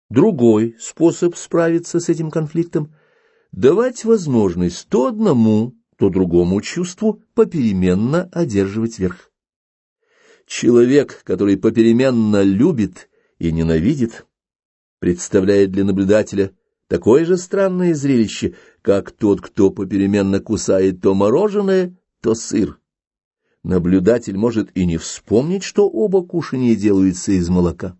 Другой способ справиться с этим конфликтом — давать возможность то одному, то другому чувству попеременно одерживать верх. Человек, который попеременно любит и ненавидит, представляет для наблюдателя такое же странное зрелище, как тот, кто попеременно кусает то мороженое, то сыр. Наблюдатель может и не вспомнить, что оба кушания делаются из молока.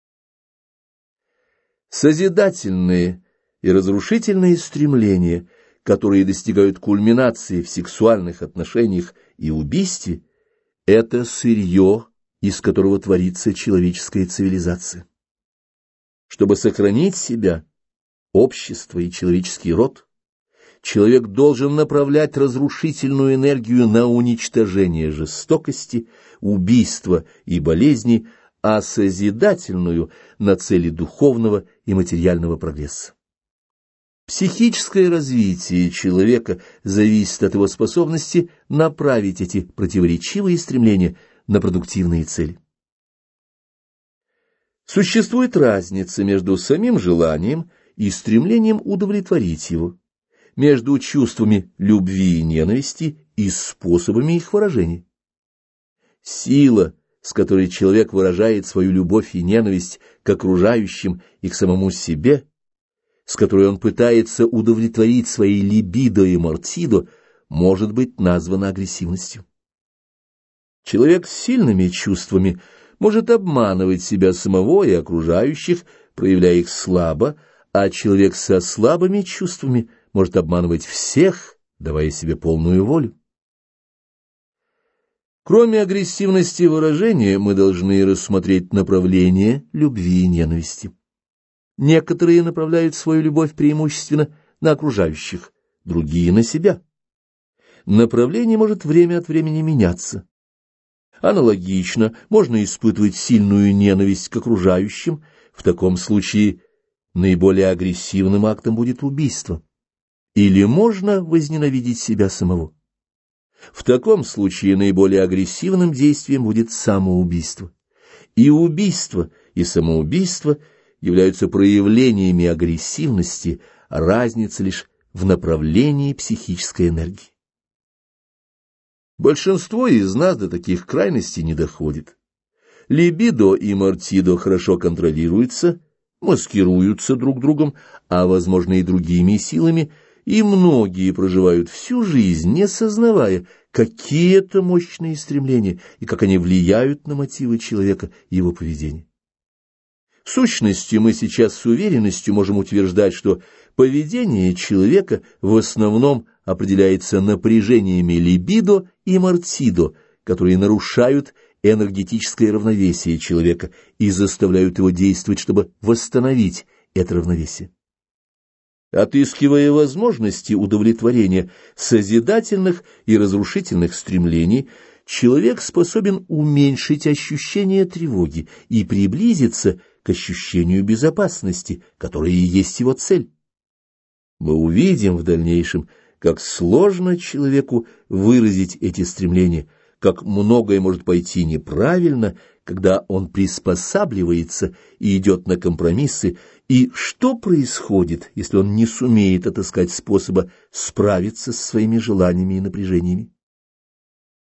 Созидательные и разрушительные стремления, которые достигают кульминации в сексуальных отношениях и убийстве, это сырье, из которого творится человеческая цивилизация. Чтобы сохранить себя, общество и человеческий род, человек должен направлять разрушительную энергию на уничтожение жестокости, убийства и болезни, а созидательную — на цели духовного и материального прогресса. Психическое развитие человека зависит от его способности направить эти противоречивые стремления на продуктивные цели. Существует разница между самим желанием и стремлением удовлетворить его, между чувствами любви и ненависти и способами их выражения. Сила, с которой человек выражает свою любовь и ненависть к окружающим и к самому себе, с которой он пытается удовлетворить свои либидо и мортидо, может быть названа агрессивностью. Человек с сильными чувствами может обманывать себя самого и окружающих, проявляя их слабо, а человек со слабыми чувствами может обманывать всех, давая себе полную волю. Кроме агрессивности выражения, мы должны рассмотреть направление любви и ненависти. Некоторые направляют свою любовь преимущественно на окружающих, другие — на себя. Направление может время от времени меняться. Аналогично можно испытывать сильную ненависть к окружающим, в таком случае наиболее агрессивным актом будет убийство. Или можно возненавидеть себя самого. В таком случае наиболее агрессивным действием будет самоубийство. И убийство, и самоубийство являются проявлениями агрессивности, а разница лишь в направлении психической энергии. Большинство из нас до таких крайностей не доходит. Либидо и мортидо хорошо контролируются, маскируются друг другом, а, возможно, и другими силами, и многие проживают всю жизнь, не сознавая, какие это мощные стремления и как они влияют на мотивы человека и его поведение. В сущности, мы сейчас с уверенностью можем утверждать, что поведение человека в основном определяется напряжениями либидо и мортидо, которые нарушают энергетическое равновесие человека и заставляют его действовать, чтобы восстановить это равновесие. Отыскивая возможности удовлетворения созидательных и разрушительных стремлений, человек способен уменьшить ощущение тревоги и приблизиться к ощущению безопасности, которое и есть его цель. Мы увидим в дальнейшем, как сложно человеку выразить эти стремления, как многое может пойти неправильно, когда он приспосабливается и идет на компромиссы, и что происходит, если он не сумеет отыскать способа справиться с своими желаниями и напряжениями.